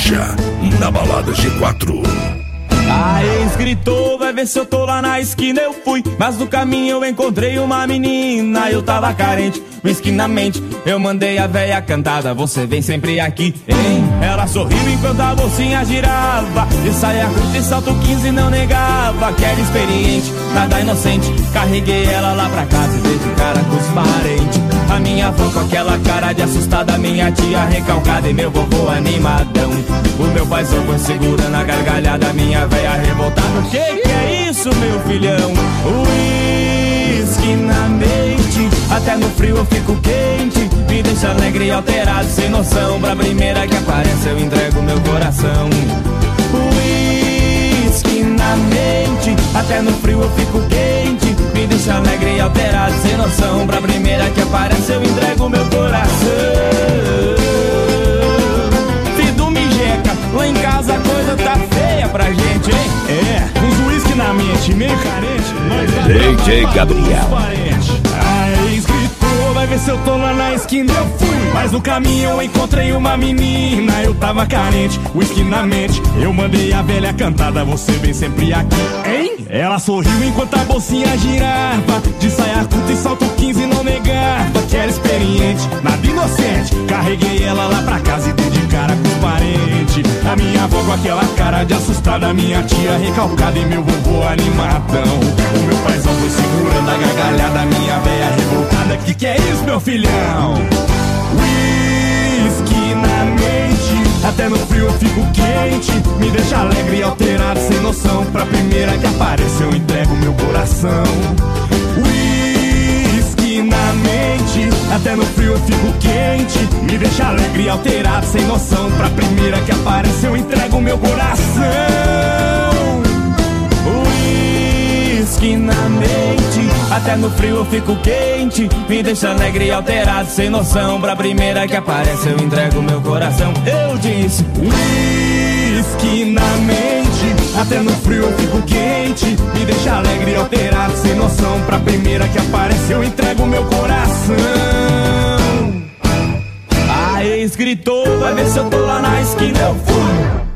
Bochecha, na balada G4. A ex gritou, vai ver se eu tô lá na esquina. Eu fui, mas no caminho eu encontrei uma menina. Eu tava carente, whisky na mente. Eu mandei a véia cantada, você vem sempre aqui, hein? Ela sorriu enquanto a bolsinha girava, de saia curta e salto 15 não negava. Que era experiente, nada inocente. Carreguei ela lá pra casa e dei de cara com os parentes. A minha avó com aquela cara de assustada, minha tia recalcada e meu vovô animadão. O meu paizão foi segurando a gargalhada, minha véia revoltada. Que é isso, meu filhão? Uísque na mente, até no frio eu fico quente. Me deixa alegre e alterado, sem noção. Pra primeira que aparece eu entrego meu coração. Uísque na mente, até no frio eu fico quente. Me deixa alegre e alterado, sem noção. Pra primeira que aparece eu entrego meu coração. Fido mijeca, lá em casa a coisa tá feia pra gente, hein? É, uns uísque na mente, meio carente. DJ Gabriel. Aí escritor, vai ver se eu tô lá na esquina. Eu fui, mas no caminho eu encontrei uma menina. Eu tava carente, uísque na mente. Eu mandei a velha cantada, você vem sempre aqui, hein? Ela sorriu enquanto a bolsinha girava, de saia curta e salto 15 não negava. Que era experiente, nada inocente. Carreguei ela lá pra casa e dei de cara com os parentes. A minha avó com aquela cara de assustada, minha tia recalcada e meu vovô animadão. O meu paizão foi segurando a gargalhada, minha véia revoltada. Que é isso, meu filhão? Whisky na mente, até no frio eu fico quente. Me deixa alegre e alterado, sem noção. Pra primeira que aparece eu entrego meu coração. Whisky na mente, até no frio eu fico quente. Me deixa alegre e alterado, sem noção. Pra primeira que aparece eu entrego meu coração. Whisky na mente, até no frio eu fico quente. Me deixa alegre e alterado, sem noção. Pra primeira que aparece eu entrego meu coração. Eu disse whisky na mente, até no frio eu fico quente. Me deixa alegre e alterado, sem noção. Pra primeira que aparece eu entrego meu coração. A ex gritou, vai ver se eu tô lá na esquina. Eu fui,